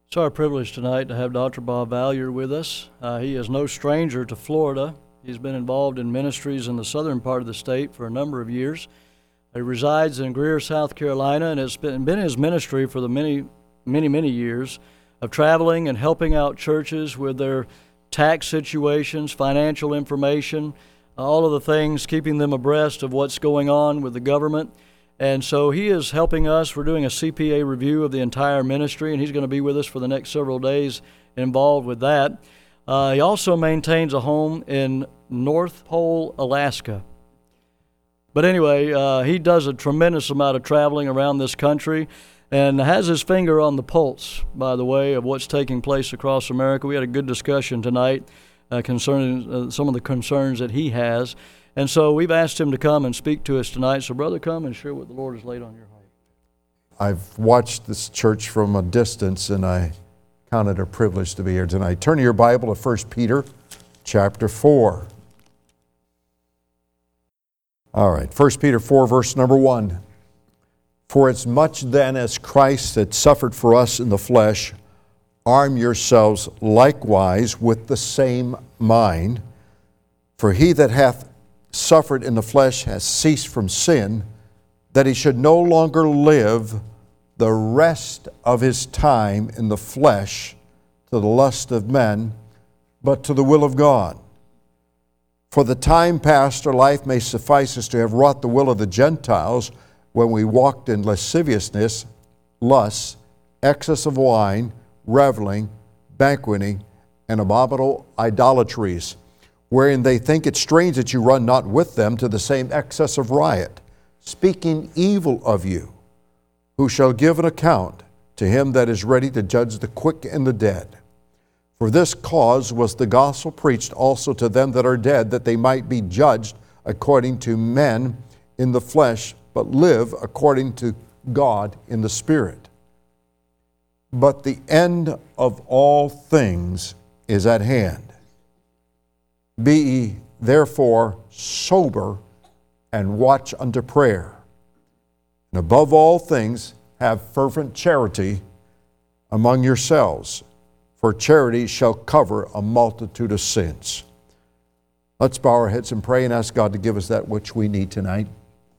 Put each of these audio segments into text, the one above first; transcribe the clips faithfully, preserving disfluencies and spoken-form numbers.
It's our privilege tonight to have Doctor Bob Valier with us. Uh, he is no stranger to Florida. He's been involved in ministries in the southern part of the state for a number of years. He resides in Greer, South Carolina, and it's been, been his ministry for the many, many, many years of traveling and helping out churches with their tax situations, financial information, all of the things, keeping them abreast of what's going on with the government. And so he is helping us. We're doing a C P A review of the entire ministry, and he's going to be with us for the next several days involved with that. Uh, he also maintains a home in North Pole, Alaska. But anyway, uh, he does a tremendous amount of traveling around this country and has his finger on the pulse, by the way, of what's taking place across America. We had a good discussion tonight uh, concerning uh, some of the concerns that he has. And so we've asked him to come and speak to us tonight. So, brother, come and share what the Lord has laid on your heart. I've watched this church from a distance, and I count it a privilege to be here tonight. Turn to your Bible to First Peter chapter four. All right, First Peter four, verse number one. For as much then as Christ had suffered for us in the flesh, arm yourselves likewise with the same mind. For he that hath suffered in the flesh has ceased from sin, that he should no longer live the rest of his time in the flesh to the lust of men, but to the will of God. For the time past our life may suffice us to have wrought the will of the Gentiles when we walked in lasciviousness, lust, excess of wine, reveling, banqueting, and abominable idolatries, wherein they think it strange that you run not with them to the same excess of riot, speaking evil of you, who shall give an account to him that is ready to judge the quick and the dead. For this cause was the gospel preached also to them that are dead, that they might be judged according to men in the flesh, but live according to God in the Spirit. But the end of all things is at hand. Be ye therefore sober and watch unto prayer. And above all things, have fervent charity among yourselves, for charity shall cover a multitude of sins. Let's bow our heads and pray and ask God to give us that which we need tonight.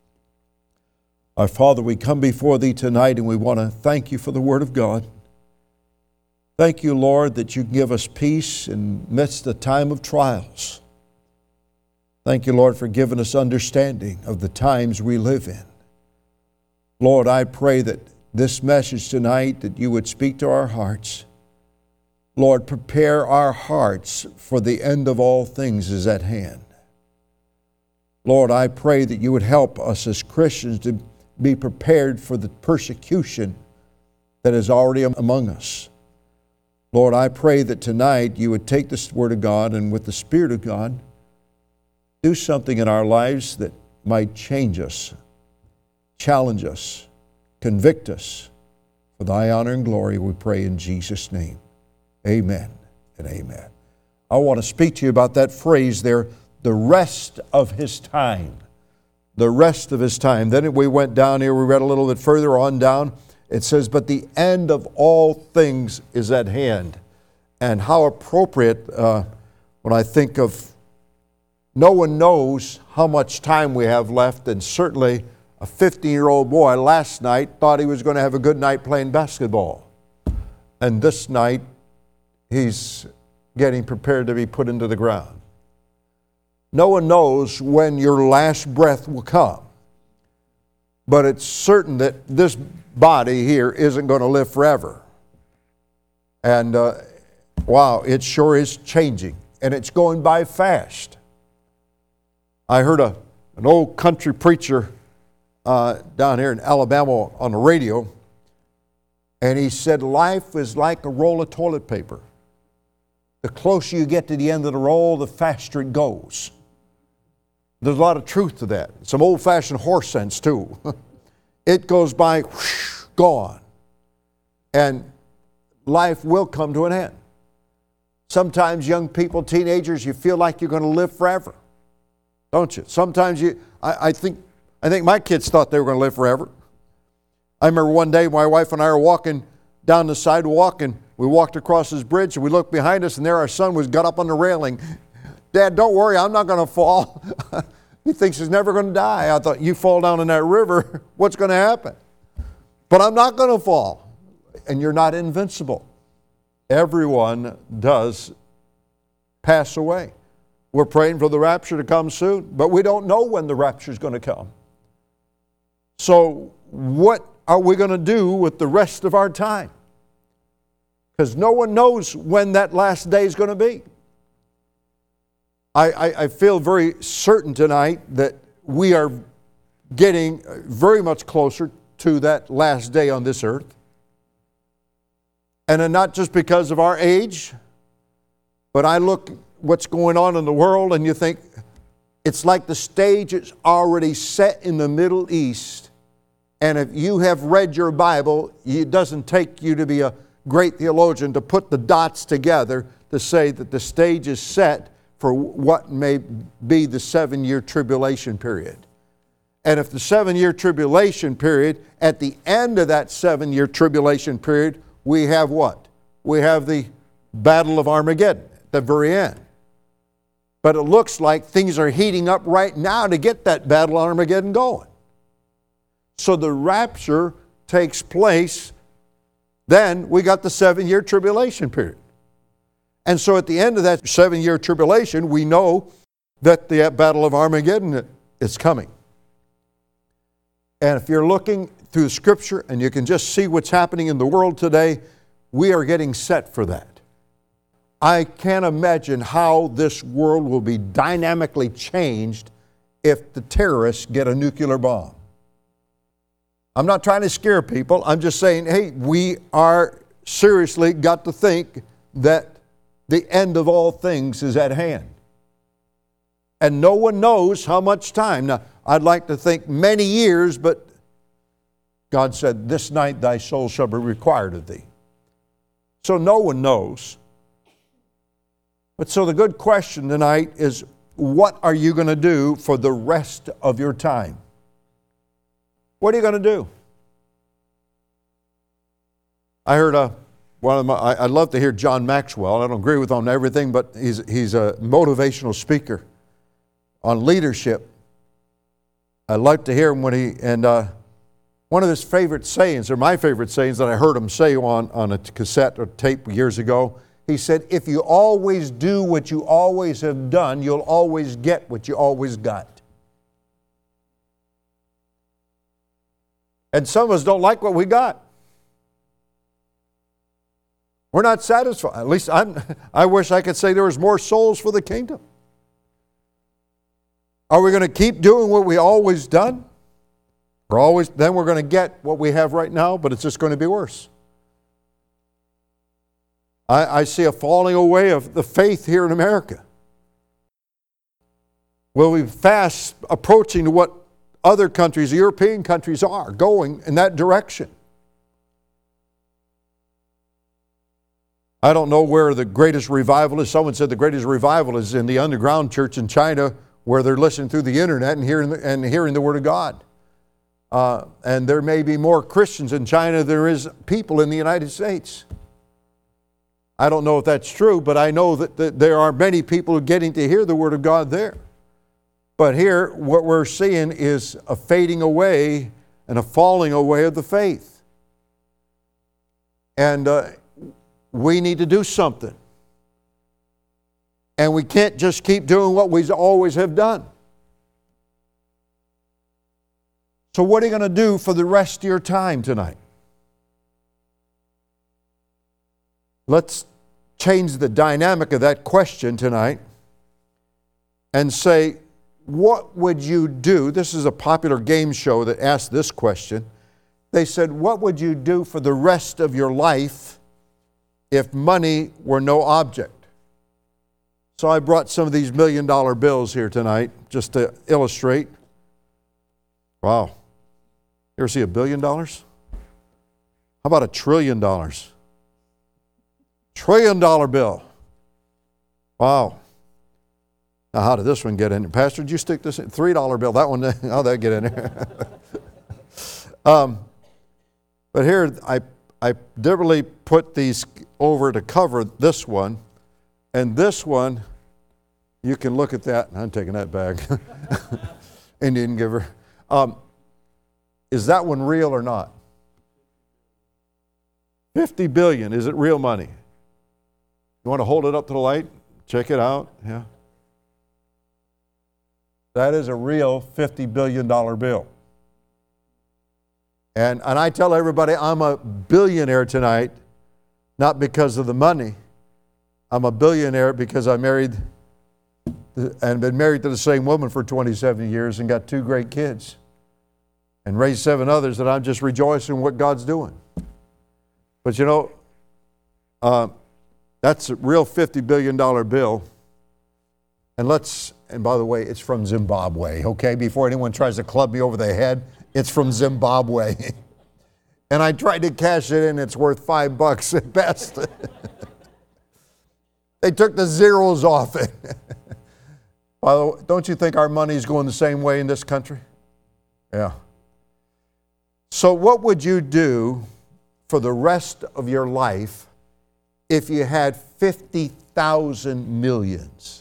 Our Father, we come before Thee tonight and we want to thank You for the Word of God. Thank You, Lord, that You give us peace in the midst of the time of trials. Thank You, Lord, for giving us understanding of the times we live in. Lord, I pray that this message tonight, that You would speak to our hearts. Lord, prepare our hearts, for the end of all things is at hand. Lord, I pray that You would help us as Christians to be prepared for the persecution that is already among us. Lord, I pray that tonight You would take this Word of God and with the Spirit of God, do something in our lives that might change us, challenge us, convict us. For Thy honor and glory we pray in Jesus' name. Amen and amen. I want to speak to you about that phrase there, the rest of His time. The rest of His time. Then we went down here, we read a little bit further on down. It says, but the end of all things is at hand. And how appropriate uh, when I think of no one knows how much time we have left, and certainly a fifteen-year-old boy last night thought he was going to have a good night playing basketball. And this night, he's getting prepared to be put into the ground. No one knows when your last breath will come. But it's certain that this body here isn't going to live forever. And uh, wow, it sure is changing. And it's going by fast. I heard a, an old country preacher uh, down here in Alabama on the radio, and he said life is like a roll of toilet paper. The closer you get to the end of the roll, the faster it goes. There's a lot of truth to that. Some old-fashioned horse sense, too. It goes by, whoosh, gone. And life will come to an end. Sometimes young people, teenagers, you feel like you're going to live forever. Don't you? Sometimes you, I, I think, I think my kids thought they were going to live forever. I remember one day my wife and I were walking down the sidewalk, and We walked across this bridge and we looked behind us, and there our son was got up on the railing. Dad, don't worry, I'm not going to fall. He thinks he's never going to die. I thought, you fall down in that river, what's going to happen? But I'm not going to fall. And you're not invincible. Everyone does pass away. We're praying for the rapture to come soon, but we don't know when the rapture is going to come. So what are we going to do with the rest of our time? Because no one knows when that last day is going to be. I, I, I feel very certain tonight that we are getting very much closer to that last day on this earth. And not just because of our age, but I look what's going on in the world and you think it's like the stage is already set in the Middle East. And if you have read your Bible, it doesn't take you to be a great theologian to put the dots together to say that the stage is set for what may be the seven-year tribulation period. And if the seven-year tribulation period, at the end of that seven-year tribulation period, we have what? We have the Battle of Armageddon at the very end. But it looks like things are heating up right now to get that Battle of Armageddon going. So the rapture takes place, then we got the seven-year tribulation period. And so at the end of that seven-year tribulation, we know that the Battle of Armageddon is coming. And if you're looking through Scripture and you can just see what's happening in the world today, we are getting set for that. I can't imagine how this world will be dynamically changed if the terrorists get a nuclear bomb. I'm not trying to scare people. I'm just saying, hey, we are seriously got to think that the end of all things is at hand. And no one knows how much time. Now, I'd like to think many years, but God said, this night thy soul shall be required of thee. So no one knows. But so the good question tonight is, what are you going to do for the rest of your time? What are you going to do? I heard a One of my, I, I love to hear John Maxwell. I don't agree with him on everything, but he's, he's a motivational speaker on leadership. I like to hear him when he, and uh, one of his favorite sayings, or my favorite sayings that I heard him say on, on a cassette or tape years ago, he said, if you always do what you always have done, you'll always get what you always got. And some of us don't like what we got. We're not satisfied. At least I'm, I wish I could say there was more souls for the kingdom. Are we going to keep doing what we always done? We're always, then we're going to get what we have right now, but it's just going to be worse. I, I see a falling away of the faith here in America. We'll be fast approaching to what other countries, European countries are, going in that direction. I don't know where the greatest revival is. Someone said the greatest revival is in the underground church in China, where they're listening through the internet and hearing the, and hearing the Word of God. Uh, and there may be more Christians in China than there is people in the United States. I don't know if that's true, but I know that, that there are many people getting to hear the Word of God there. But here, what we're seeing is a fading away and a falling away of the faith. And uh, we need to do something. And we can't just keep doing what we always have done. So what are you going to do for the rest of your time tonight? Let's change the dynamic of that question tonight and say, what would you do? This is a popular game show that asked this question. They said, what would you do for the rest of your life if money were no object? So I brought some of these million dollar bills here tonight just to illustrate. Wow. You ever see a billion dollars? How about a trillion dollars? Trillion dollar bill. Wow. Now, how did this one get in there? Pastor, did you stick this in? Three dollar bill. That one, how'd that get in there? um, but here, I, I deliberately put these over to cover this one, and this one, you can look at that. I'm taking that back. Indian giver. Um, is that one real or not? fifty billion. Is it real money? You want to hold it up to the light? Check it out. Yeah. That is a real fifty billion dollar bill. And, and I tell everybody I'm a billionaire tonight, not because of the money. I'm a billionaire because I married and been married to the same woman for twenty-seven years and got two great kids and raised seven others, that I'm just rejoicing in what God's doing. But you know, uh, that's a real fifty billion dollar bill. And let's, and by the way, it's from Zimbabwe, okay? Before anyone tries to club me over the head, it's from Zimbabwe. And I tried to cash it in, it's worth five bucks at best. They took the zeros off it. By the way, don't you think our money's going the same way in this country? Yeah. So what would you do for the rest of your life if you had fifty thousand millions?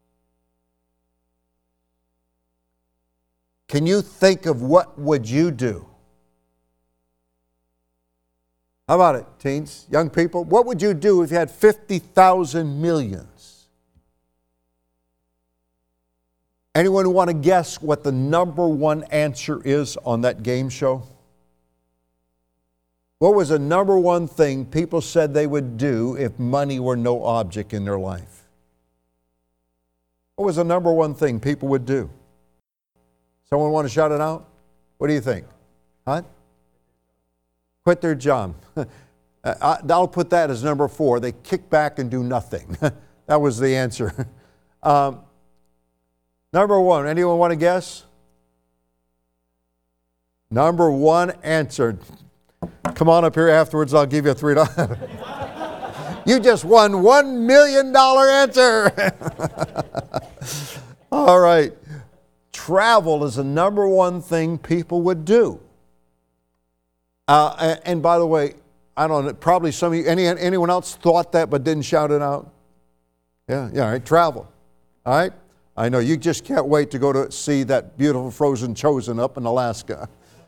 Can you think of what would you do? How about it, teens, young people? What would you do if you had fifty thousand millions? Anyone want to guess what the number one answer is on that game show? What was the number one thing people said they would do if money were no object in their life? What was the number one thing people would do? Someone want to shout it out? What do you think? Huh? Quit their job. I'll put that as number four. They kick back and do nothing. That was the answer. Um, number one, anyone want to guess? Number one answer. Come on up here afterwards, I'll give you a three dollars. You just won one million dollars answer. All right. Travel is the number one thing people would do. Uh, and, and by the way, I don't know, probably some of you, any, anyone else thought that but didn't shout it out? Yeah, yeah, all right, travel. All right? I know you just can't wait to go to see that beautiful frozen chosen up in Alaska.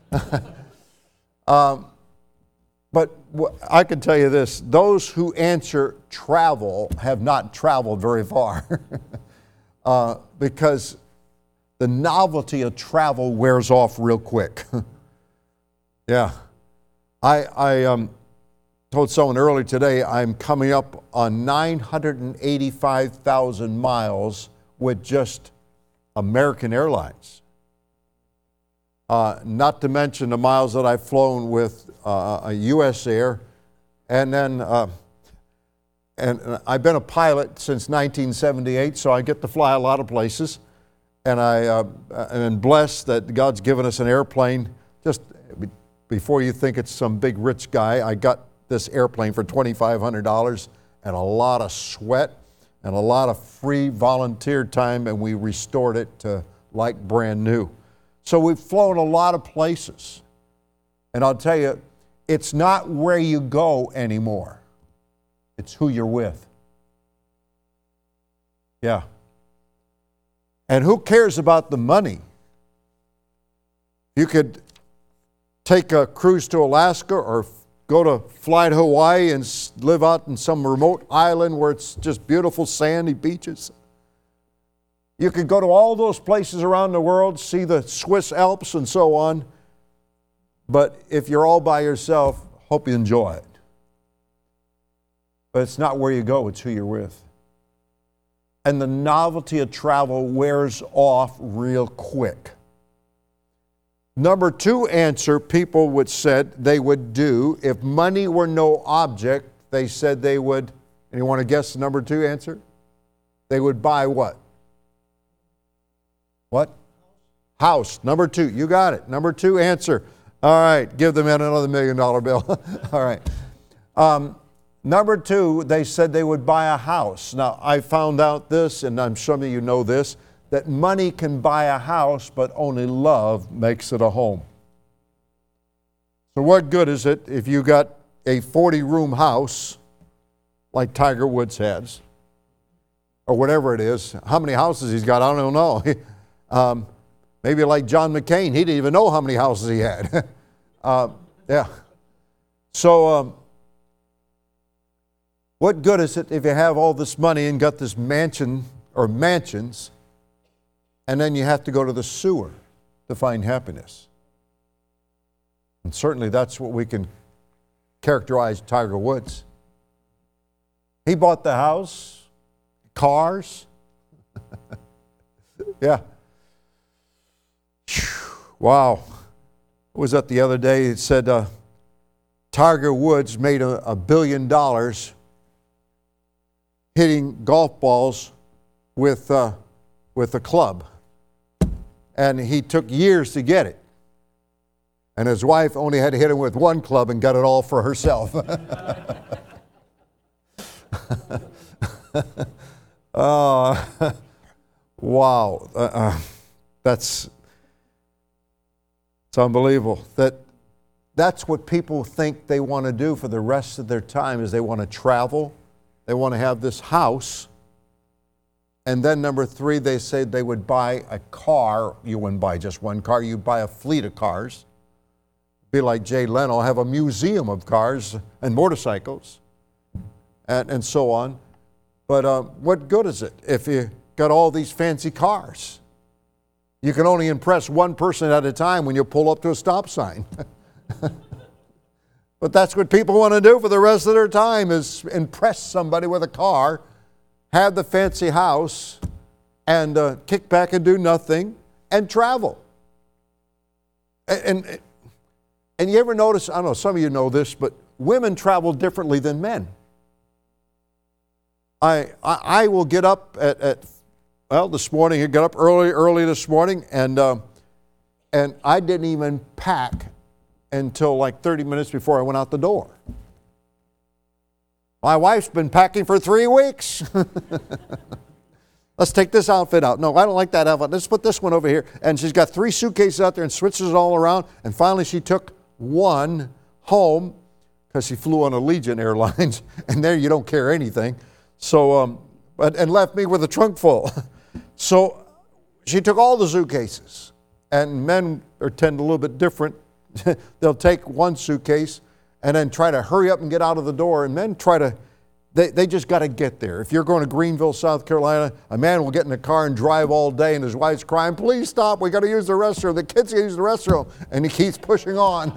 um, but I can tell you this, those who answer travel have not traveled very far. uh, because the novelty of travel wears off real quick. Yeah. I, I um, told someone earlier today I'm coming up on nine hundred eighty-five thousand miles with just American Airlines. Uh, not to mention the miles that I've flown with uh, a U S Air. And then, uh, and I've been a pilot since nineteen seventy-eight, so I get to fly a lot of places. And I uh, am blessed that God's given us an airplane. Just before you think it's some big rich guy, I got this airplane for twenty-five hundred dollars and a lot of sweat and a lot of free volunteer time, and we restored it to like brand new. So we've flown a lot of places. And I'll tell you, it's not where you go anymore. It's who you're with. Yeah. And who cares about the money? You could take a cruise to Alaska or go to fly to Hawaii and live out in some remote island where it's just beautiful sandy beaches. You could go to all those places around the world, see the Swiss Alps and so on. But if you're all by yourself, hope you enjoy it. But it's not where you go, it's who you're with. And the novelty of travel wears off real quick. Number two answer people would said they would do if money were no object, they said they would, and you want to guess the number two answer? They would buy what? What? House. Number two. You got it. Number two answer. All right. Give the man another million dollar bill. All right. Um, Number two, they said they would buy a house. Now, I found out this, and I'm sure some of you know this, that money can buy a house, but only love makes it a home. So what good is it if you got a forty-room house like Tiger Woods has, or whatever it is. How many houses he's got, I don't know. um, maybe like John McCain, he didn't even know how many houses he had. uh, yeah. So um, what good is it if you have all this money and got this mansion or mansions, and then you have to go to the sewer to find happiness? And certainly that's what we can characterize Tiger Woods. He bought the house, cars. Yeah. Wow. I was at the other day, it said uh, Tiger Woods made a, a billion dollars hitting golf balls with, uh, with a club. And he took years to get it. And his wife only had to hit him with one club and got it all for herself. uh, wow. Uh, uh, that's it's unbelievable. That that's what people think they want to do for the rest of their time, is they want to travel. They want to have this house. And then number three, they say they would buy a car. You wouldn't buy just one car. You'd buy a fleet of cars. Be like Jay Leno, have a museum of cars and motorcycles and, and so on. But uh, what good is it if you got all these fancy cars? You can only impress one person at a time when you pull up to a stop sign. But that's what people want to do for the rest of their time, is impress somebody with a car, have the fancy house, and uh, kick back and do nothing, and travel. And, and, and you ever notice, I don't know, some of you know this, but women travel differently than men. I, I, I will get up at, at, well, this morning, I got up early, early this morning, and, uh, and I didn't even pack until like thirty minutes before I went out the door. My wife's been packing for three weeks. Let's take this outfit out. No, I don't like that outfit. Let's put this one over here. And she's got three suitcases out there and switches it all around. And finally she took one home, because she flew on Allegiant Airlines, and there you don't carry anything. So, um, but, and left me with a trunk full. So she took all the suitcases. And men are tend a little bit different. They'll take one suitcase and then try to hurry up and get out of the door. And men try to, they, they just got to get there. If you're going to Greenville, South Carolina, a man will get in the car and drive all day, and his wife's crying, please stop, we got to use the restroom. The kids got to use the restroom. And he keeps pushing on.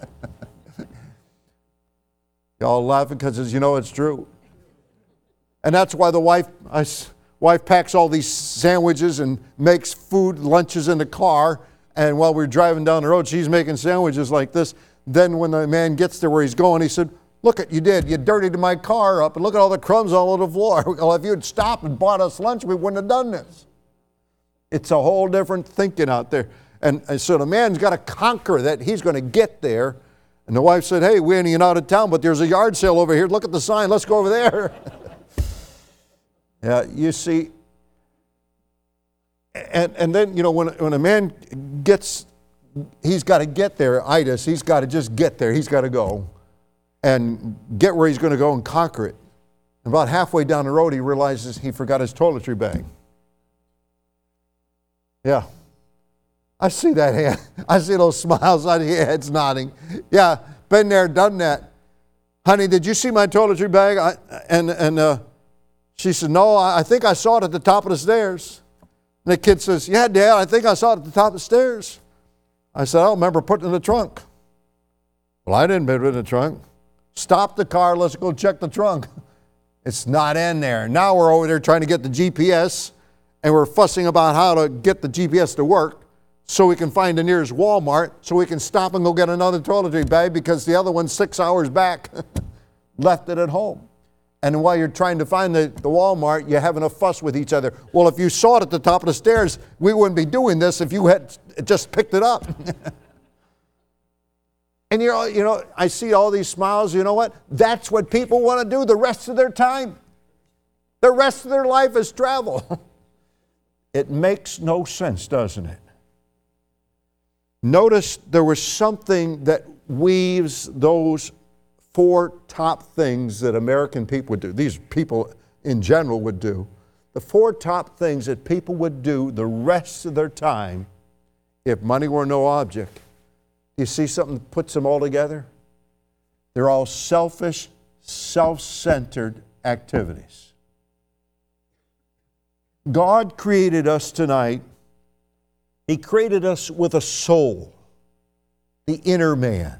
Y'all laughing because you know it's true. And that's why the wife, I, wife packs all these sandwiches and makes food, lunches in the car. And while we're driving down the road, she's making sandwiches like this. Then when the man gets to where he's going, he said, look what you did. You dirtied my car up, and look at all the crumbs all over the floor. Well, if you had stopped and bought us lunch, we wouldn't have done this. It's a whole different thinking out there. And, and so the man's got to conquer that he's going to get there. And the wife said, hey, we ain't even out of town, but there's a yard sale over here. Look at the sign. Let's go over there. Yeah, you see. And, and then, you know, when, when a man gets, he's got to get there, itis, he's got to just get there. He's got to go and get where he's going to go and conquer it. And about halfway down the road, he realizes he forgot his toiletry bag. Yeah. I see that hand. I see those smiles on your heads nodding. Yeah, been there, done that. Honey, did you see my toiletry bag? I, and and uh, she said, no, I, I think I saw it at the top of the stairs. And the kid says, yeah, Dad, I think I saw it at the top of the stairs. I said, I don't remember putting it in the trunk. Well, I didn't put it in the trunk. Stop the car, let's go check the trunk. It's not in there. Now we're over there trying to get the G P S, and we're fussing about how to get the G P S to work so we can find the nearest Walmart so we can stop and go get another toiletry bag because the other one's six hours back. Left it at home. And while you're trying to find the, the Walmart, you're having a fuss with each other. Well, if you saw it at the top of the stairs, we wouldn't be doing this if you had just picked it up. And you know, you know, I see all these smiles. You know what? That's what people want to do the rest of their time. The rest of their life is travel. It makes no sense, doesn't it? Notice there was something that weaves those four top things that American people would do. These people in general would do. The four top things that people would do the rest of their time if money were no object. Do you see something that puts them all together? They're all selfish, self-centered activities. God created us tonight. He created us with a soul, the inner man.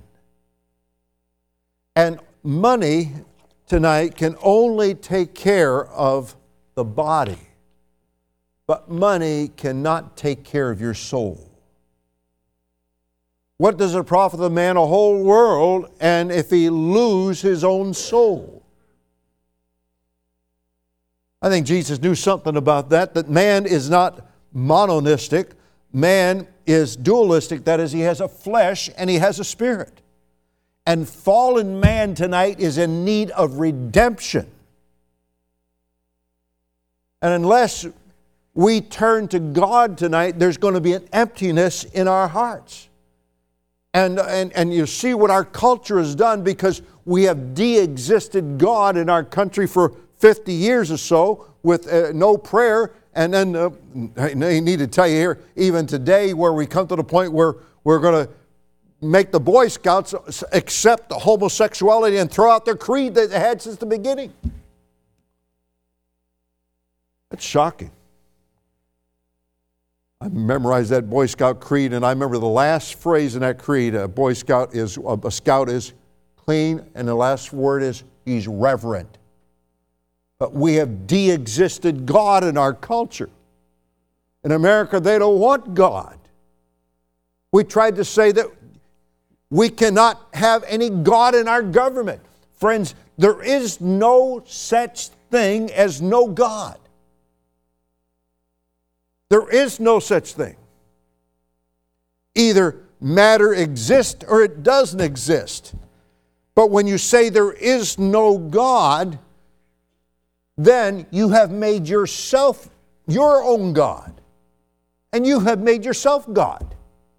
And money tonight can only take care of the body, but money cannot take care of your soul. What does it profit the man a whole world, and if he lose his own soul? I think Jesus knew something about that, that man is not mononistic. Man is dualistic. That is, he has a flesh and he has a spirit. And fallen man tonight is in need of redemption. And unless we turn to God tonight, there's going to be an emptiness in our hearts. And, and, and you see what our culture has done, because we have de-existed God in our country for fifty years or so with uh, no prayer. And then uh, I need to tell you here, even today, where we come to the point where we're going to make the Boy Scouts accept homosexuality and throw out their creed that they had since the beginning. That's shocking. I memorized that Boy Scout creed, and I remember the last phrase in that creed. A Boy Scout is, a scout is clean, and the last word is he's reverent. But we have de-existed God in our culture. In America, they don't want God. We tried to say that we cannot have any God in our government. Friends, there is no such thing as no God. There is no such thing. Either matter exists or it doesn't exist. But when you say there is no God, then you have made yourself your own God. And you have made yourself God.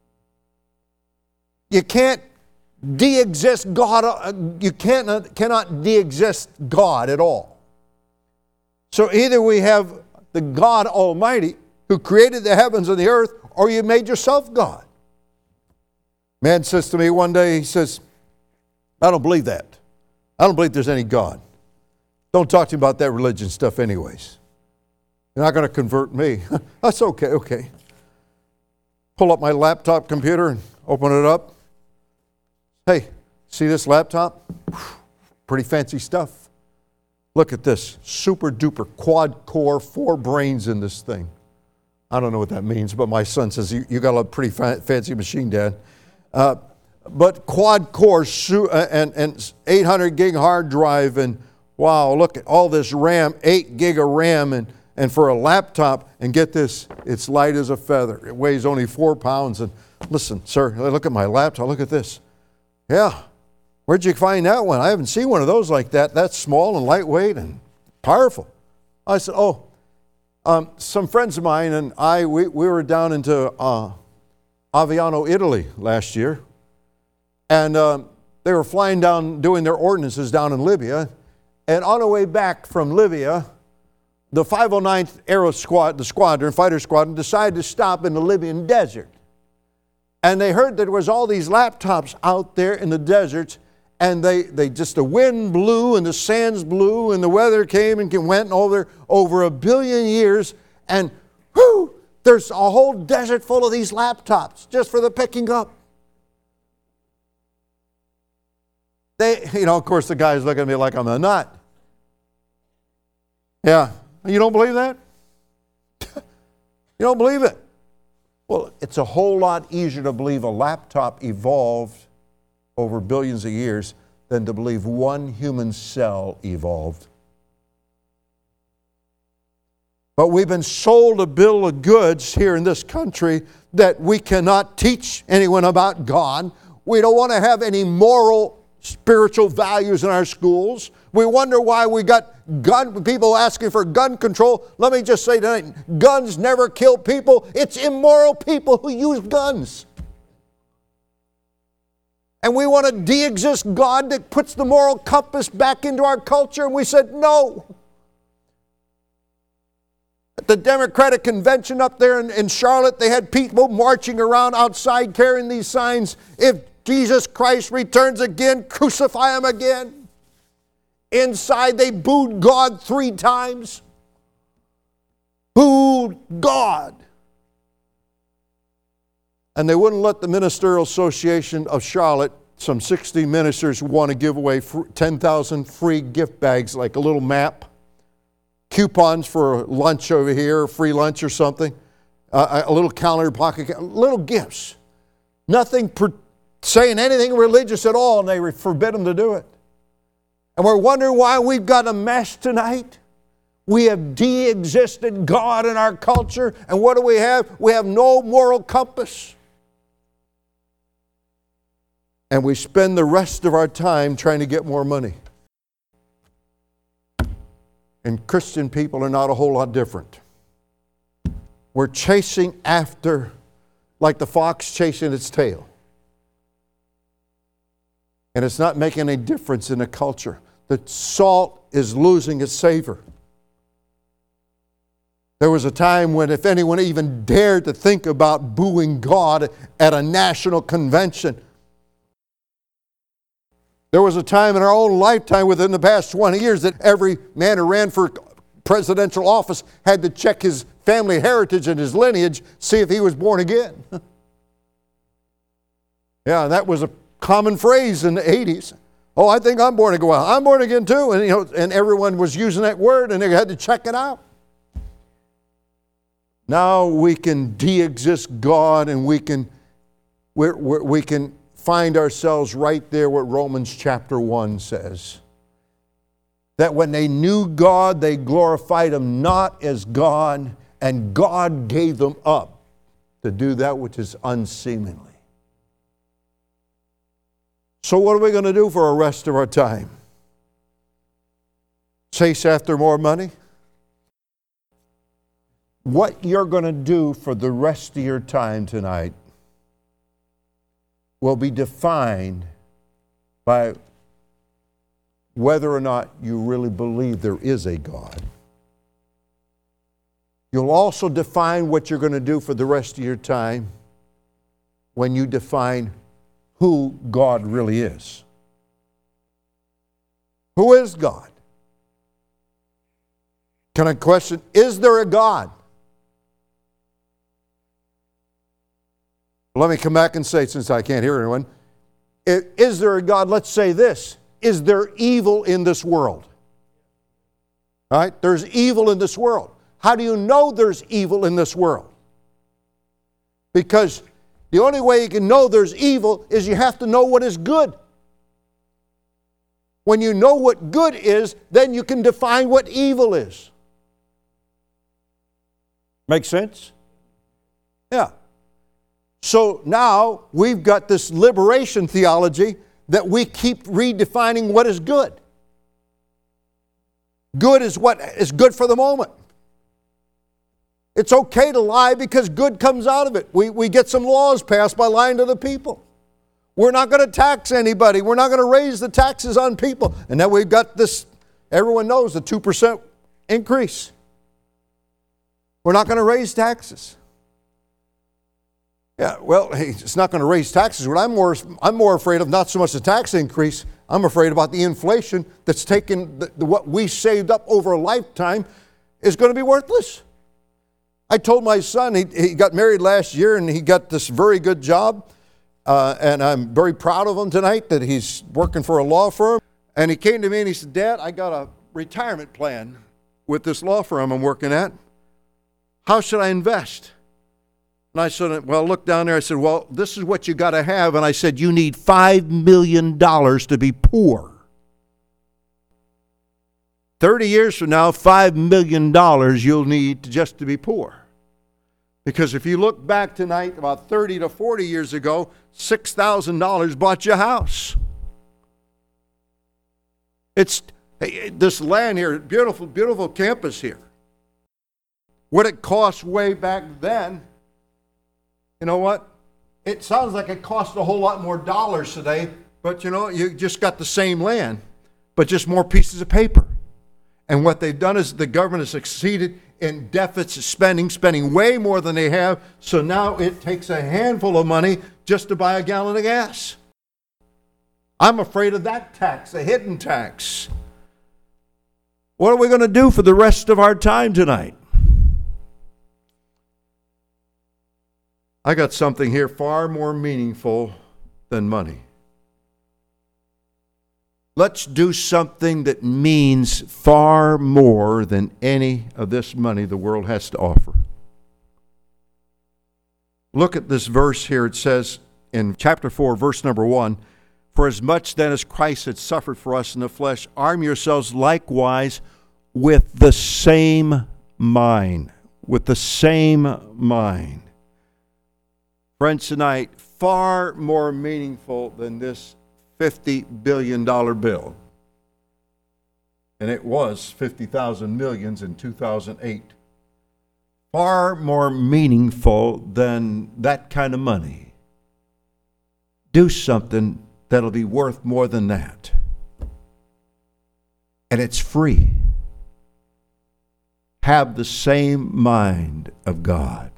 You can't de-exist God. You can't, cannot de-exist God at all. So either we have the God Almighty who created the heavens and the earth, or you made yourself God. Man says to me one day, he says, I don't believe that. I don't believe there's any God. Don't talk to me about that religion stuff anyways. You're not going to convert me. That's okay, okay. Pull up my laptop computer and open it up. Hey, see this laptop? Pretty fancy stuff. Look at this. Super duper quad core, four brains in this thing. I don't know what that means, but my son says, you, you got a pretty fa- fancy machine, Dad. Uh, but quad core su- uh, and, and eight hundred gig hard drive, and wow, look at all this RAM, eight gig of RAM, and, and for a laptop, and get this, it's light as a feather. It weighs only four pounds. And listen, sir, look at my laptop, look at this. Yeah, where'd you find that one? I haven't seen one of those like that. That's small and lightweight and powerful. I said, oh, Um, some friends of mine and I, we, we were down into uh, Aviano, Italy last year. And uh, they were flying down, doing their ordinances down in Libya. And on the way back from Libya, the five oh ninth Aero Squad, the squadron, fighter squadron, decided to stop in the Libyan desert. And they heard that there was all these laptops out there in the deserts. And they, they just, the wind blew and the sands blew and the weather came and went over, over a billion years. And whew, there's a whole desert full of these laptops just for the picking up. They, you know, of course, the guy's looking at me like I'm a nut. Yeah, you don't believe that? You don't believe it? Well, it's a whole lot easier to believe a laptop evolved over billions of years than to believe one human cell evolved. But we've been sold a bill of goods here in this country that we cannot teach anyone about God. We don't want to have any moral, spiritual values in our schools. We wonder why we got gun people asking for gun control. Let me just say tonight, guns never kill people. It's immoral people who use guns. And we want to de-exist God that puts the moral compass back into our culture. And we said, no. At the Democratic convention up there in, in Charlotte, they had people marching around outside carrying these signs. If Jesus Christ returns again, crucify him again. Inside, they booed God three times. Booed God. And they wouldn't let the Ministerial Association of Charlotte, some sixty ministers, want to give away ten thousand free gift bags, like a little map, coupons for lunch over here, free lunch or something, uh, a little calendar, pocket, little gifts. Nothing per, saying anything religious at all, and they forbid them to do it. And we're wondering why we've got a mess tonight. We have de-existed God in our culture, and what do we have? We have no moral compass. And we spend the rest of our time trying to get more money. And Christian people are not a whole lot different. We're chasing after, like the fox chasing its tail. And it's not making any difference in the culture. The salt is losing its savor. There was a time when if anyone even dared to think about booing God at a national convention, there was a time in our own lifetime within the past twenty years that every man who ran for presidential office had to check his family heritage and his lineage, see if he was born again. Yeah, that was a common phrase in the eighties. Oh, I think I'm born again. Well, I'm born again too. And, you know, and everyone was using that word and they had to check it out. Now we can de-exist God and we can, we're, we're, we can find ourselves right there what Romans chapter one says. That when they knew God, they glorified Him not as God, and God gave them up to do that which is unseemly. So what are we going to do for the rest of our time? Chase after more money? What you're going to do for the rest of your time tonight will be defined by whether or not you really believe there is a God. You'll also define what you're going to do for the rest of your time when you define who God really is. Who is God? Can I question, is there a God? Let me come back and say, since I can't hear anyone, is there a God? Let's say this. Is there evil in this world? All right? There's evil in this world. How do you know there's evil in this world? Because the only way you can know there's evil is you have to know what is good. When you know what good is, then you can define what evil is. Make sense? Yeah. So now we've got this liberation theology that we keep redefining what is good. Good is what is good for the moment. It's okay to lie because good comes out of it. We, we get some laws passed by lying to the people. We're not going to tax anybody. We're not going to raise the taxes on people. And then we've got this, everyone knows, the two percent increase. We're not going to raise taxes. Yeah, well, hey, it's not going to raise taxes. What I'm more, I'm more afraid of not so much the tax increase. I'm afraid about the inflation that's taken, the, the, what we saved up over a lifetime is going to be worthless. I told my son, he, he got married last year and he got this very good job. Uh, and I'm very proud of him tonight that he's working for a law firm. And he came to me and he said, Dad, I got a retirement plan with this law firm I'm working at. How should I invest? And I said, well, look down there. I said, well, this is what you got to have. And I said, you need five million dollars to be poor. thirty years from now, five million dollars you'll need to just to be poor. Because if you look back tonight, about thirty to forty years ago, six thousand dollars bought you a house. It's this land here, beautiful, beautiful campus here. What it cost way back then, you know what? it sounds like it costs a whole lot more dollars today, but you know, you just got the same land, but just more pieces of paper. And what they've done is the government has succeeded in deficit spending, spending way more than they have, so now it takes a handful of money just to buy a gallon of gas. I'm afraid of that tax, a hidden tax. What are we going to do for the rest of our time tonight? I got something here far more meaningful than money. Let's do something that means far more than any of this money the world has to offer. Look at this verse here. It says in chapter four, verse number one, "For as much then as Christ had suffered for us in the flesh, arm yourselves likewise with the same mind." With the same mind. Friends, tonight, far more meaningful than this fifty billion dollars bill. And it was fifty thousand millions in two thousand eight. Far more meaningful than that kind of money. Do something that'll be worth more than that. And it's free. Have the same mind of God.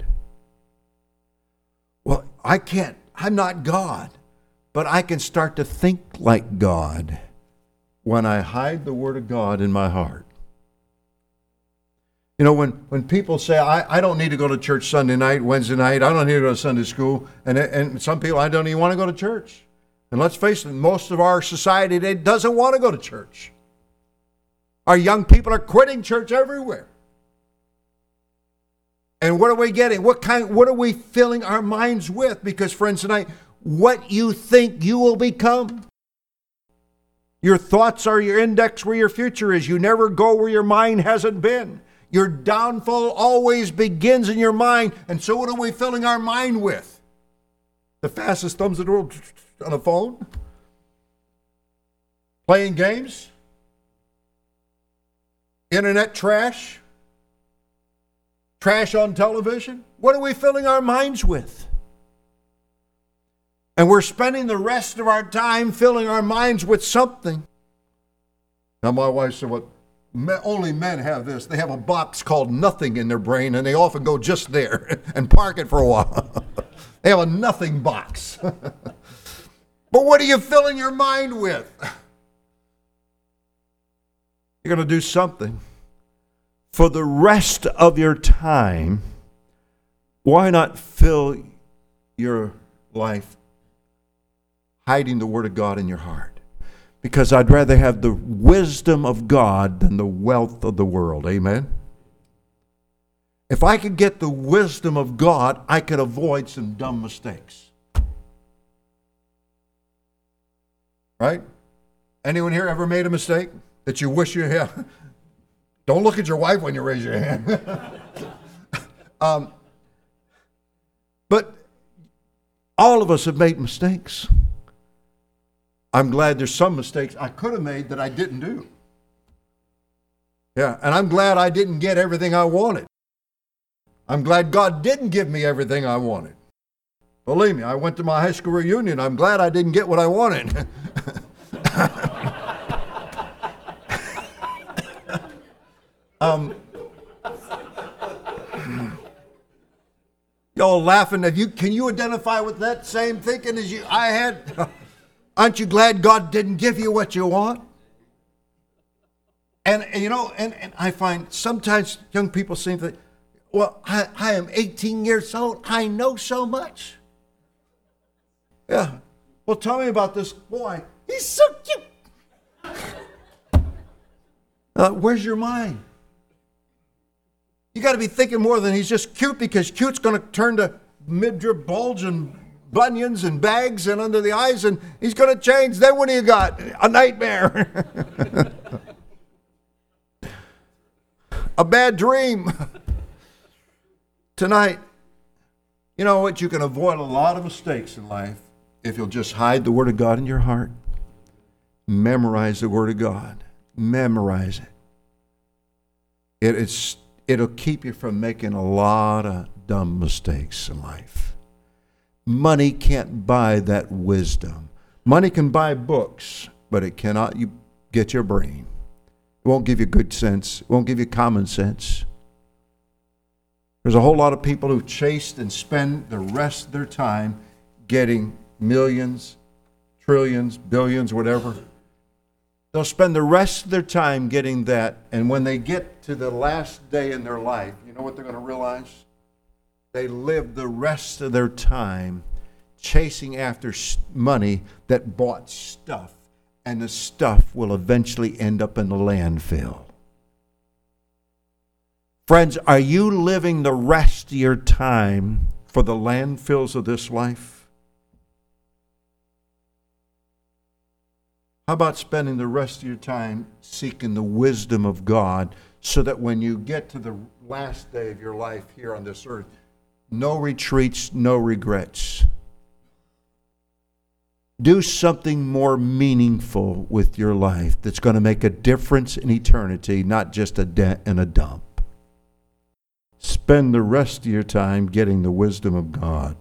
Well, I can't, I'm not God, but I can start to think like God when I hide the Word of God in my heart. You know, when, when people say, I, I don't need to go to church Sunday night, Wednesday night, I don't need to go to Sunday school, and, and some people, I don't even want to go to church. And let's face it, most of our society today doesn't want to go to church. Our young people are quitting church everywhere. And what are we getting? What kind? What are we filling our minds with? Because, friends, tonight, what you think you will become. Your thoughts are your index where your future is. You never go where your mind hasn't been. Your downfall always begins in your mind. And so what are we filling our mind with? The fastest thumbs in the world on a phone? Playing games? Internet trash? Trash on television? What are we filling our minds with? And we're spending the rest of our time filling our minds with something. Now, my wife said, "What? Well, only men have this. They have a box called nothing in their brain, and they often go just there and park it for a while." They have a nothing box. But what are you filling your mind with? You're going to do something. For the rest of your time, why not fill your life hiding the Word of God in your heart? Because I'd rather have the wisdom of God than the wealth of the world. Amen? If I could get the wisdom of God, I could avoid some dumb mistakes. Right? Anyone here ever made a mistake that you wish you had? Don't look at your wife when you raise your hand. um, but all of us have made mistakes. I'm glad there's some mistakes I could have made that I didn't do. Yeah, and I'm glad I didn't get everything I wanted. I'm glad God didn't give me everything I wanted. Believe me, I went to my high school reunion. I'm glad I didn't get what I wanted. Um, y'all laughing. Have you, can you identify with that same thinking as you I had? Aren't you glad God didn't give you what you want? And, and you know, and, and I find sometimes young people seem to think, well, I, I am eighteen years old. I know so much. Yeah. Well, tell me about this boy. He's so cute. Uh, where's your mind? You got to be thinking more than he's just cute, because cute's going to turn to midrib bulge and bunions and bags and under the eyes, and he's going to change. Then what do you got? A nightmare. A bad dream. Tonight, you know what? You can avoid a lot of mistakes in life if you'll just hide the Word of God in your heart. Memorize the Word of God. Memorize it. It is... It'll keep you from making a lot of dumb mistakes in life. Money can't buy that wisdom. Money can buy books, but it cannot you get your brain. It won't give you good sense. It won't give you common sense. There's a whole lot of people who chase and spend the rest of their time getting millions, trillions, billions, whatever. They'll spend the rest of their time getting that, and when they get to the last day in their life, you know what they're going to realize? They live the rest of their time chasing after money that bought stuff, and the stuff will eventually end up in the landfill. Friends, are you living the rest of your time for the landfills of this life? How about spending the rest of your time seeking the wisdom of God so that when you get to the last day of your life here on this earth, no retreats, no regrets. Do something more meaningful with your life that's going to make a difference in eternity, not just a dent and a dump. Spend the rest of your time getting the wisdom of God.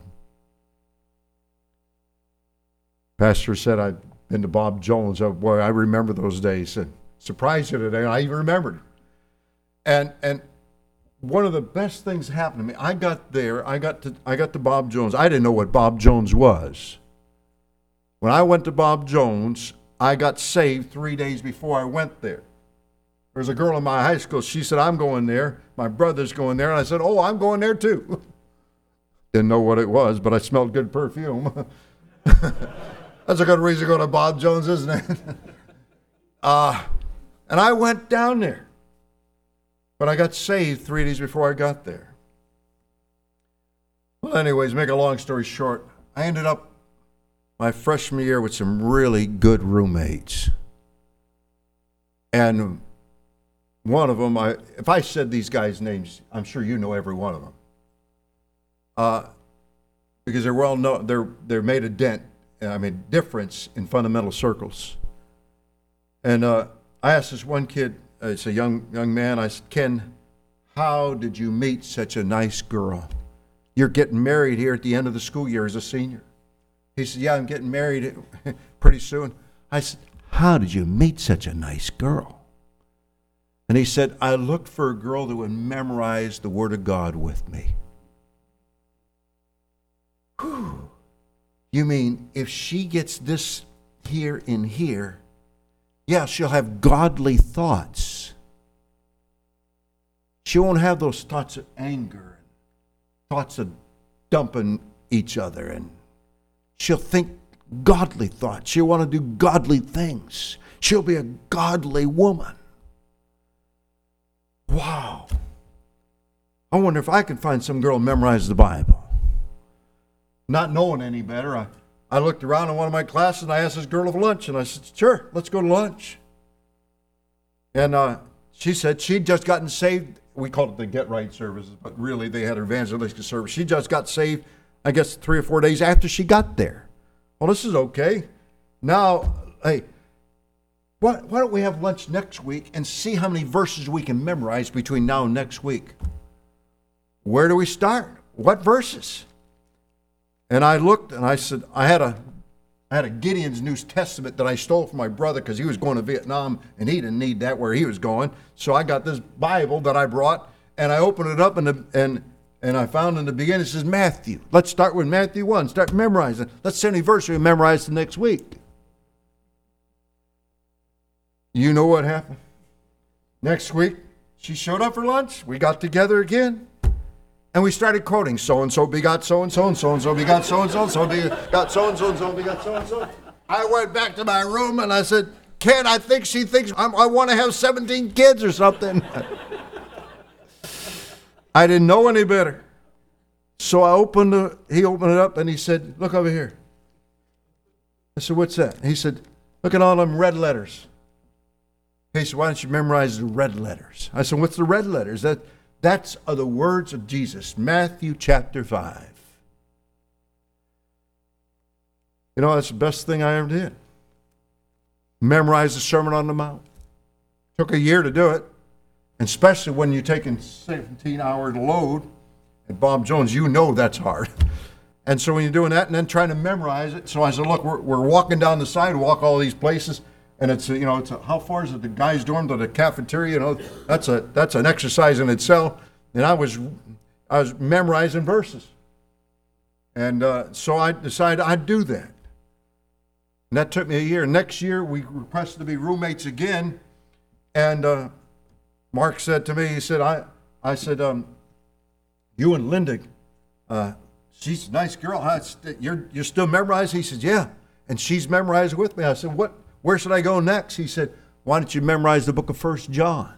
Pastor said, I've been to Bob Jones. Oh, boy, I remember those days. And surprised you today. I even remembered it. And and one of the best things happened to me. I got there. I got to I got to Bob Jones. I didn't know what Bob Jones was. When I went to Bob Jones, I got saved three days before I went there. There was a girl in my high school. She said, I'm going there. My brother's going there. And I said, oh, I'm going there too. Didn't know what it was, but I smelled good perfume. That's a good reason to go to Bob Jones, isn't it? uh, and I went down there. But I got saved three days before I got there. Well, anyways, make a long story short, I ended up my freshman year with some really good roommates. And one of them, I, if I said these guys' names, I'm sure you know every one of them. Uh, because they're well known, they're, they're made a dent, I mean, difference in fundamental circles. And uh, I asked this one kid, uh, it's a young young man, I said, Ken, how did you meet such a nice girl? You're getting married here at the end of the school year as a senior. He said, yeah, I'm getting married pretty soon. I said, how did you meet such a nice girl? And he said, I looked for a girl that would memorize the Word of God with me. Whew. You mean if she gets this here in here, yeah, she'll have godly thoughts. She won't have those thoughts of anger, thoughts of dumping each other, and she'll think godly thoughts. She'll want to do godly things. She'll be a godly woman. Wow. I wonder if I could find some girl who memorizes the Bible. Not knowing any better, I, I looked around in one of my classes and I asked this girl for lunch, and I said, sure, let's go to lunch. And uh, she said she'd just gotten saved. We called it the Get Right services, but really they had her evangelistic service. She just got saved, I guess, three or four days after she got there. Well, this is okay. Now, hey, why, why don't we have lunch next week and see how many verses we can memorize between now and next week? Where do we start? What verses? And I looked and I said, I had a I had a Gideon's New Testament that I stole from my brother because he was going to Vietnam and he didn't need that where he was going. So I got this Bible that I brought and I opened it up and the, and and I found in the beginning it says Matthew. Let's start with Matthew one. Start memorizing. Let's see any verse we memorize the next week. You know what happened? Next week, she showed up for lunch. We got together again. And we started quoting, so-and-so begot so-and-so, and so-and-so begot so-and-so, and so begot so-and-so, and so begot so-and-so. I went back to my room and I said, Ken, I think she thinks I'm, I want to have seventeen kids or something. I didn't know any better. So I opened the, he opened it up and he said, look over here. I said, what's that? He said, look at all them red letters. He said, why don't you memorize the red letters? I said, what's the red letters? That That's are the words of Jesus, Matthew chapter five. You know, that's the best thing I ever did. Memorize the Sermon on the Mount. Took a year to do it, and especially when you're taking seventeen hour load at Bob Jones, you know that's hard. And so when you're doing that and then trying to memorize it, so I said, look, we're, we're walking down the sidewalk, all these places, and it's, you know, it's a, how far is it, the guy's dorm to the cafeteria? You know, that's a that's an exercise in itself. And I was I was memorizing verses. And uh, so I decided I'd do that. And that took me a year. Next year, we requested to be roommates again. And uh, Mark said to me, he said, I, I said, um, you and Linda, uh, she's a nice girl. Huh? You're, you're still memorizing? He said, yeah. And she's memorized with me. I said, what? Where should I go next? He said, why don't you memorize the book of First John?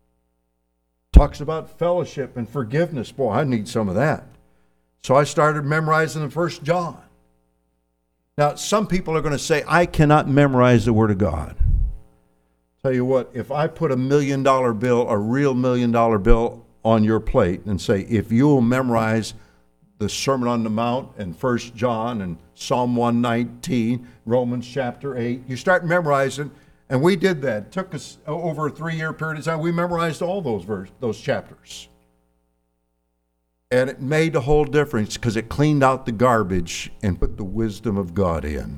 Talks about fellowship and forgiveness. Boy, I need some of that. So I started memorizing the First John. Now, some people are going to say, I cannot memorize the Word of God. Tell you what, if I put a million dollar bill, a real million dollar bill on your plate and say, if you will memorize the Sermon on the Mount and First John and Psalm one nineteen, Romans chapter eight, you start memorizing, and we did that. It took us over a three-year period of time. We memorized all those verse, those chapters. And it made a whole difference because it cleaned out the garbage and put the wisdom of God in.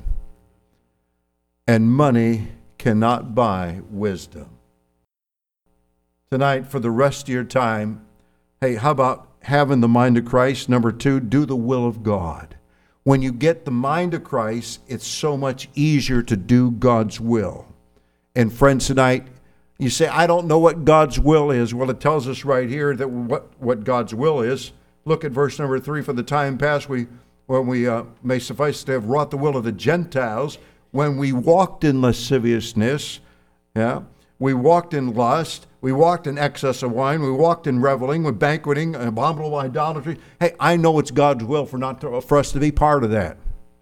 And money cannot buy wisdom. Tonight, for the rest of your time, hey, how about having the mind of Christ? Number two, do the will of God. When you get the mind of Christ, it's so much easier to do God's will. And friends, tonight, you say, I don't know what God's will is. Well, it tells us right here that what, what God's will is. Look at verse number three. For the time past, we, when we uh, may suffice to have wrought the will of the Gentiles, when we walked in lasciviousness, yeah, we walked in lust, we walked in excess of wine, we walked in reveling, with banqueting, abominable idolatry. Hey, I know it's God's will for not to, for us to be part of that.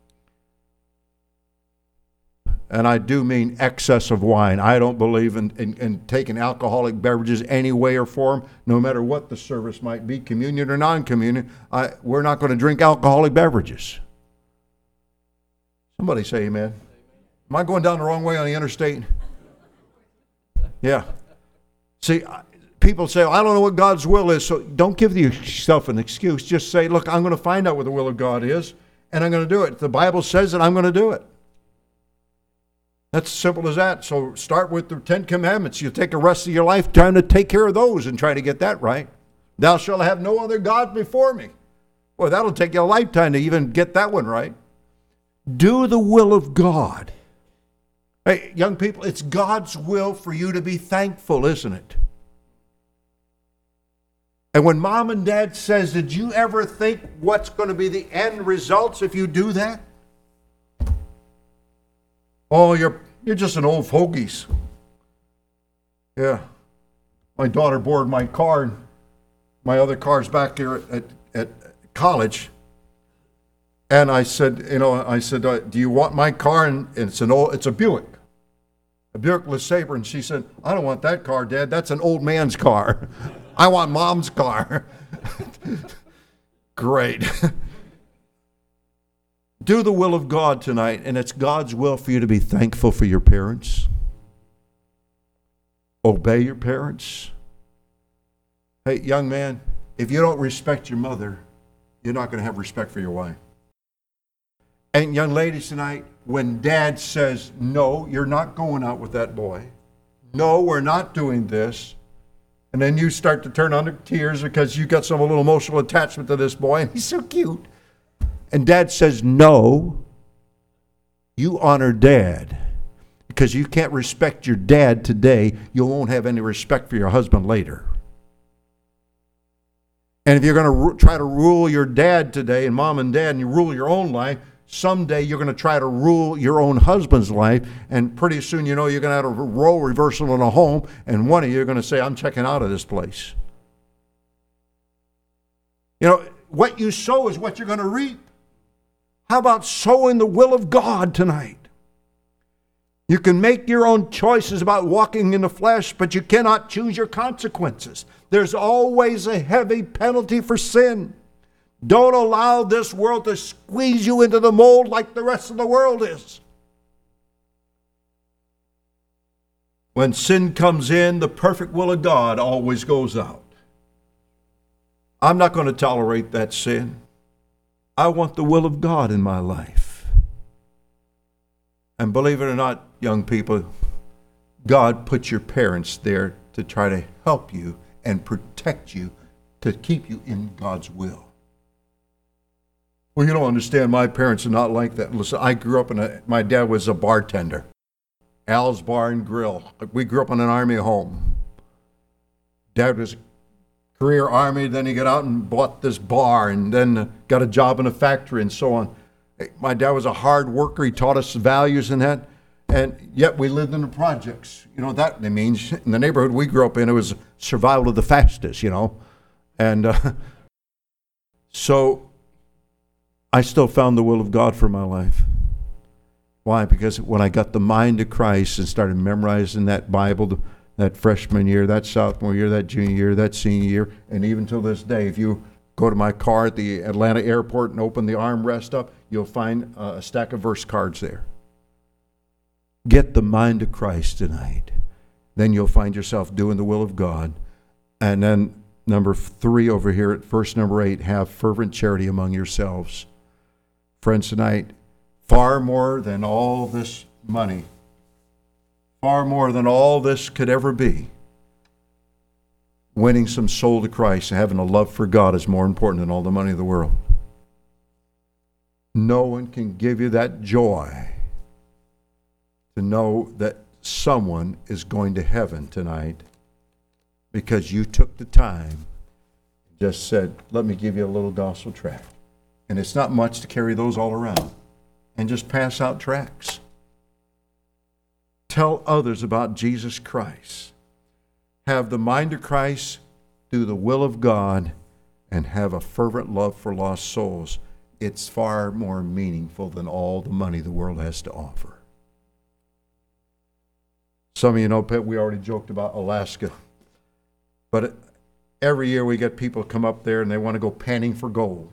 And I do mean excess of wine. I don't believe in, in, in taking alcoholic beverages any way or form, no matter what the service might be, communion or non-communion. I, we're not going to drink alcoholic beverages. Somebody say amen. Am I going down the wrong way on the interstate? Yeah. See, people say, I don't know what God's will is, so don't give yourself an excuse. Just say, look, I'm going to find out what the will of God is, and I'm going to do it. The Bible says that I'm going to do it. That's as simple as that. So start with the Ten Commandments. You'll take the rest of your life trying to take care of those and try to get that right. Thou shalt have no other God before me. Boy, that'll take you a lifetime to even get that one right. Do the will of God. Hey, young people, it's God's will for you to be thankful, isn't it? And when mom and dad says, did you ever think what's going to be the end results if you do that? Oh, you're you're just an old fogies. Yeah. My daughter borrowed my car, and my other car's back there at, at college. And I said, you know, I said, uh, do you want my car? And it's an old, it's a Buick, a Buick LeSabre. And she said, I don't want that car, Dad. That's an old man's car. I want Mom's car. Great. Do the will of God tonight, and it's God's will for you to be thankful for your parents. Obey your parents. Hey, young man, if you don't respect your mother, you're not going to have respect for your wife. And young ladies tonight, when dad says, no, you're not going out with that boy. No, we're not doing this. And then you start to turn on the tears because you got some little emotional attachment to this boy, and he's so cute. And dad says, no, you honor dad. Because you can't respect your dad today, you won't have any respect for your husband later. And if you're going to ru- try to rule your dad today, and mom and dad, and you rule your own life, someday you're going to try to rule your own husband's life, and pretty soon you know you're going to have a role reversal in a home, and one of you are going to say, I'm checking out of this place. You know, what you sow is what you're going to reap. How about sowing the will of God tonight? You can make your own choices about walking in the flesh, but you cannot choose your consequences. There's always a heavy penalty for sin. Don't allow this world to squeeze you into the mold like the rest of the world is. When sin comes in, the perfect will of God always goes out. I'm not going to tolerate that sin. I want the will of God in my life. And believe it or not, young people, God put your parents there to try to help you and protect you, to keep you in God's will. Well, you don't understand. My parents are not like that. Listen, I grew up in a, my dad was a bartender. Al's Bar and Grill. We grew up in an army home. Dad was a career army, then he got out and bought this bar and then got a job in a factory and so on. My dad was a hard worker. He taught us values and that. And yet we lived in the projects. You know what that means? In the neighborhood we grew up in, it was survival of the fastest, you know. And uh, so I still found the will of God for my life. Why? Because when I got the mind of Christ and started memorizing that Bible, that freshman year, that sophomore year, that junior year, that senior year, and even till this day, if you go to my car at the Atlanta airport and open the armrest up, you'll find uh, a stack of verse cards there. Get the mind of Christ tonight. Then you'll find yourself doing the will of God. And then number three over here at verse number eight, have fervent charity among yourselves. Friends, tonight, far more than all this money, far more than all this could ever be, winning some soul to Christ and having a love for God is more important than all the money of the world. No one can give you that joy to know that someone is going to heaven tonight because you took the time and just said, let me give you a little gospel tract. And it's not much to carry those all around and just pass out tracts. Tell others about Jesus Christ. Have the mind of Christ, do the will of God, and have a fervent love for lost souls. It's far more meaningful than all the money the world has to offer. Some of you know, we already joked about Alaska. But every year we get people come up there and they want to go panning for gold.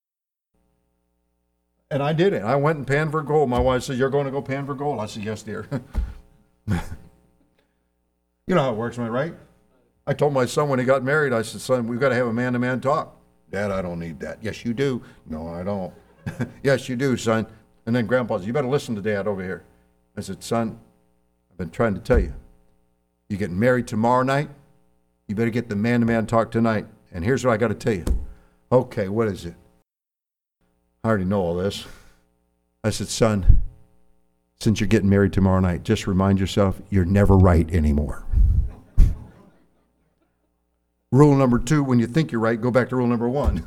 And I did it. I went and panned for gold. My wife said, you're going to go pan for gold? I said, yes, dear. You know how it works, am I right? I told my son when he got married, I said, son, we've got to have a man-to-man talk. Dad, I don't need that. Yes, you do. No, I don't. Yes, you do, son. And then Grandpa said, you better listen to Dad over here. I said, son, I've been trying to tell you. You're getting married tomorrow night. You better get the man-to-man talk tonight. And here's what I got to tell you. Okay, what is it? I already know all this. I said, son, since you're getting married tomorrow night, just remind yourself you're never right anymore. Rule number two, when you think you're right, go back to rule number one.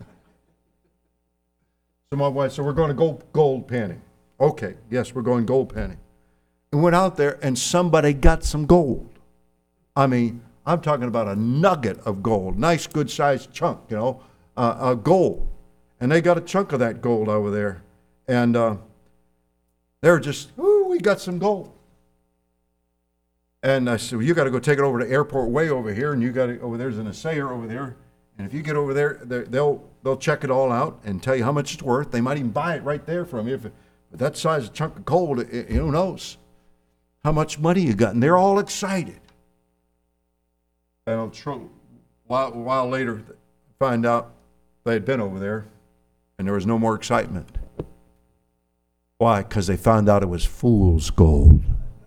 So my wife said, we're going to go gold panning. Okay, yes, we're going gold panning. And went out there and somebody got some gold. I mean, I'm talking about a nugget of gold, nice good sized chunk, you know, uh, uh, gold. And they got a chunk of that gold over there. And uh, they were just, ooh, we got some gold. And I said, well, you got to go take it over to Airport Way over here, and you got to, over there's an assayer over there. And if you get over there, they'll they'll check it all out and tell you how much it's worth. They might even buy it right there from you. If it, but that size of chunk of gold, it, it, who knows how much money you got? And they're all excited. And a while, a while later, find out they had been over there, and there was no more excitement. Why? Because they found out it was fool's gold.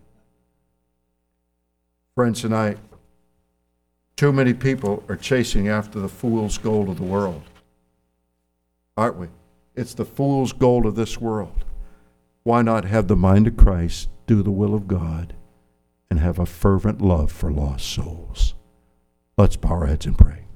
Friends, tonight, too many people are chasing after the fool's gold of the world. Aren't we? It's the fool's gold of this world. Why not have the mind of Christ, do the will of God, and have a fervent love for lost souls? Let's bow our heads and pray.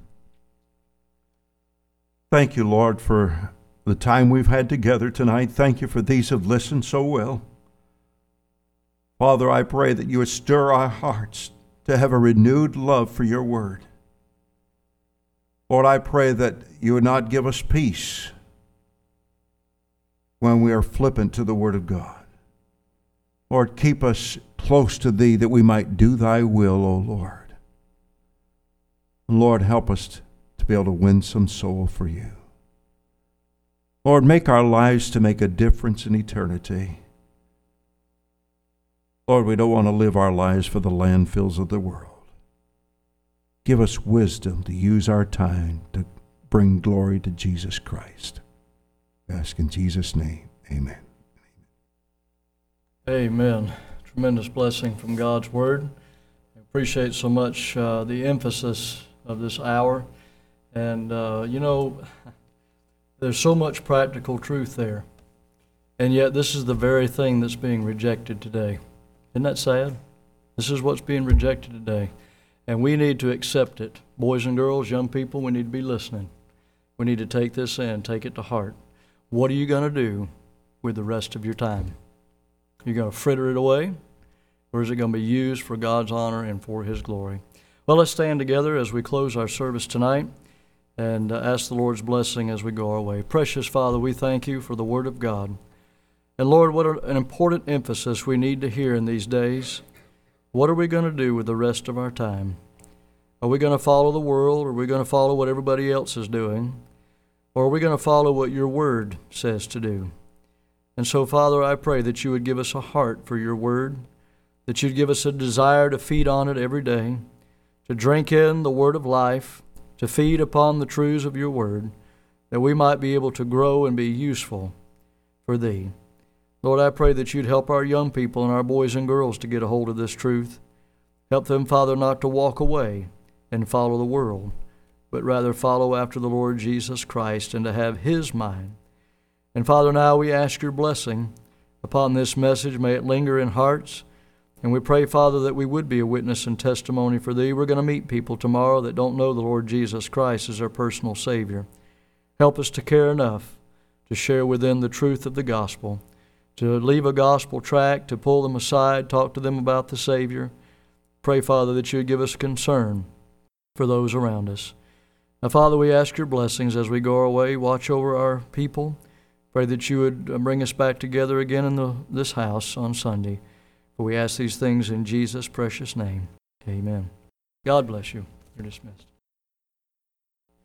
Thank you, Lord, for the time we've had together tonight. Thank you for these who have listened so well. Father, I pray that you would stir our hearts to have a renewed love for your word. Lord, I pray that you would not give us peace when we are flippant to the word of God. Lord, keep us close to thee that we might do thy will, O Lord. And Lord, help us to be able to win some soul for you. Lord, make our lives to make a difference in eternity. Lord, we don't want to live our lives for the landfills of the world. Give us wisdom to use our time to bring glory to Jesus Christ. We ask in Jesus' name, amen. Amen. Tremendous blessing from God's Word. I appreciate so much uh, the emphasis of this hour. And, uh, you know, there's so much practical truth there. And yet this is the very thing that's being rejected today. Isn't that sad? This is what's being rejected today. And we need to accept it. Boys and girls, young people, we need to be listening. We need to take this in, take it to heart. What are you going to do with the rest of your time? Are you going to fritter it away? Or is it going to be used for God's honor and for His glory? Well, let's stand together as we close our service tonight and uh, ask the Lord's blessing as we go our way. Precious Father, we thank You for the Word of God. And Lord, what an important emphasis we need to hear in these days. What are we going to do with the rest of our time? Are we going to follow the world? Or are we going to follow what everybody else is doing? Or are we going to follow what Your Word says to do? And so, Father, I pray that You would give us a heart for Your Word, that You'd give us a desire to feed on it every day, to drink in the Word of life, to feed upon the truths of Your Word, that we might be able to grow and be useful for Thee. Lord, I pray that You'd help our young people and our boys and girls to get a hold of this truth. Help them, Father, not to walk away and follow the world, but rather follow after the Lord Jesus Christ and to have His mind. And Father, now we ask Your blessing upon this message. May it linger in hearts. And we pray, Father, that we would be a witness and testimony for Thee. We're going to meet people tomorrow that don't know the Lord Jesus Christ as their personal Savior. Help us to care enough to share with them the truth of the gospel, to leave a gospel tract, to pull them aside, talk to them about the Savior. Pray, Father, that You would give us concern for those around us. Now, Father, we ask Your blessings as we go our way. Watch over our people. Pray that You would bring us back together again in the, this house on Sunday. For we ask these things in Jesus' precious name. Amen. God bless you. You're dismissed.